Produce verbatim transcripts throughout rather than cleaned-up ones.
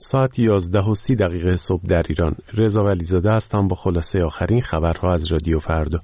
ساعت یازده و سی دقیقه صبح در ایران. رضا ولیزاده هستم با خلاصه آخرین خبرها از رادیو فردا.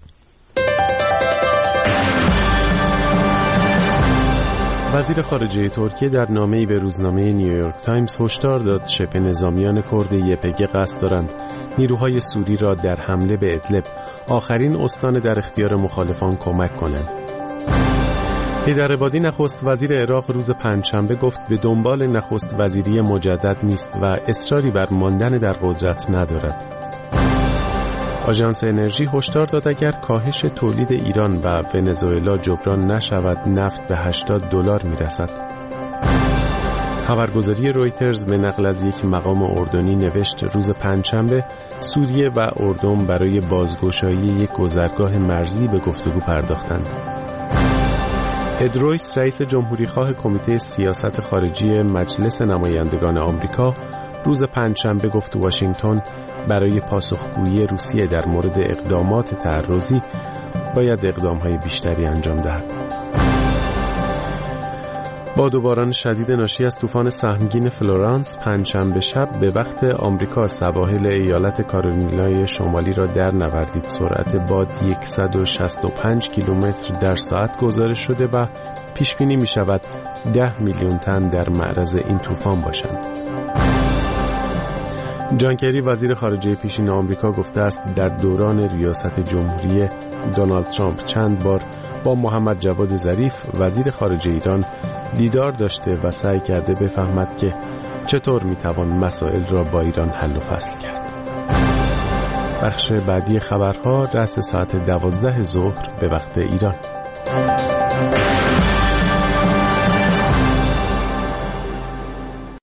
وزیر خارجه ترکیه در نامه‌ای به روزنامه نیویورک تایمز هشدار داد شبه نظامیان کرد یپگ قصد دارند نیروهای سوری را در حمله به ادلب، آخرین استان در اختیار مخالفان، کمک کنند. حیدر عبادی نخست وزیر عراق روز پنجشنبه گفت به دنبال نخست وزیری مجدد نیست و اصراری بر ماندن در قدرت ندارد. آژانس انرژی هشدار داد اگر کاهش تولید ایران و ونزوئلا جبران نشود نفت به هشتاد دلار میرسد. خبرگزاری رویترز به نقل از یک مقام اردنی نوشت روز پنجشنبه سوریه و اردن برای بازگشایی یک گذرگاه مرزی به گفتگو پرداختند. اد رویس رئیس جمهوریخواه کمیته سیاست خارجی مجلس نمایندگان آمریکا روز پنجشنبه گفت واشنگتن برای پاسخگویی روسیه در مورد اقدامات تعرضی باید اقدام‌های بیشتری انجام دهد. باد و باران شدید ناشی از طوفان سهمگین فلورانس پنجشنبه شب به وقت آمریکا سواحل ایالت کارولینای شمالی را در نوردید. سرعت باد صد و شصت و پنج کیلومتر در ساعت گزارش شده و پیش بینی می شود ده میلیون تن در معرض این طوفان باشند. جان کری وزیر خارجه پیشین آمریکا گفته است در دوران ریاست جمهوری دونالد ترامپ چند بار با محمد جواد ظریف وزیر خارجه ایران دیدار داشته و سعی کرده بفهمد که چطور میتوان مسائل را با ایران حل و فصل کرد. بخش بعدی خبرها رأس ساعت دوازده ظهر به وقت ایران.